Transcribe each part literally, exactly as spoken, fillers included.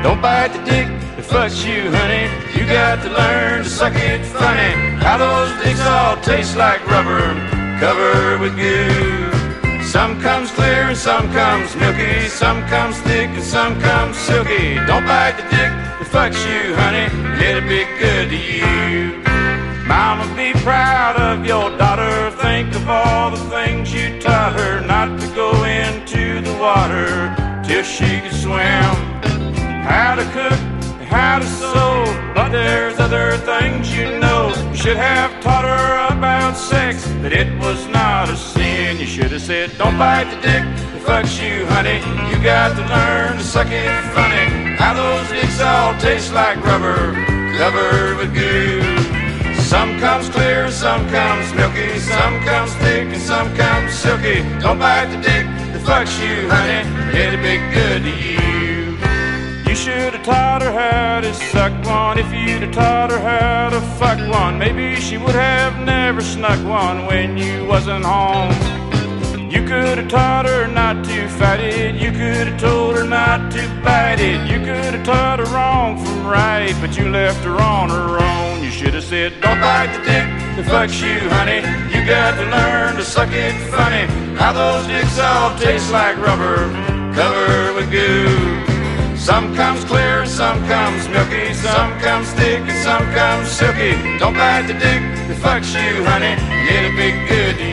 Don't bite the dick that fucks you, honey. You got to learn to suck it funny. How those dicks all taste like rubber covered with goo. Some comes clear and some comes milky. Some comes thick and some comes silky. Don't bite the dick that fucks you, honey. It'll be good to you. Mama, be proud of your daughter. Think of all the things you taught her. Not to go into the water till she could swim. How to cook, how to sew, but there's other things you know. You should have taught her about sex, that it was not a sin. You should have said, don't bite the dick that fucks you, honey. You got to learn to suck it funny. How those dicks all taste like rubber covered with goo. Some comes clear and some comes milky. Some comes thick and some comes silky. Don't bite the dick that fucks you, honey. It'll be good to you. You should have taught her how to suck one. If you'd have taught her how to fuck one, maybe she would have never snuck one when you wasn't home. You could have taught her not to fight it. You could have told her not to bite it. You could have taught her wrong from right, but you left her on her own. You should have said, don't bite the dick that fucks you, honey. You got to learn to suck it funny. How those dicks all taste like rubber covered with goo. Some comes clear and some comes milky. Some comes thick and some comes silky. Don't bite the dick that fucks you, honey. It'll be good to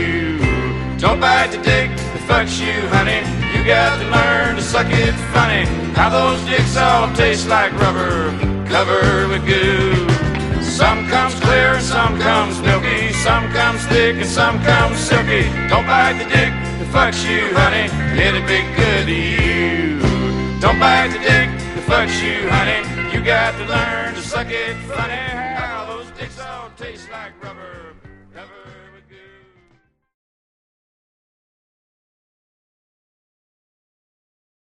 you. Don't bite the dick that fucks you, honey. You got to learn to suck it funny. How those dicks all taste like rubber covered with goo. Some comes clear and some comes milky. Some comes thick and some comes silky. Don't bite the dick that fucks you, honey. It'll be good to you. Don't bite the dick that fucks you, honey. You got to learn to suck it funny. How those dicks all taste like rubber.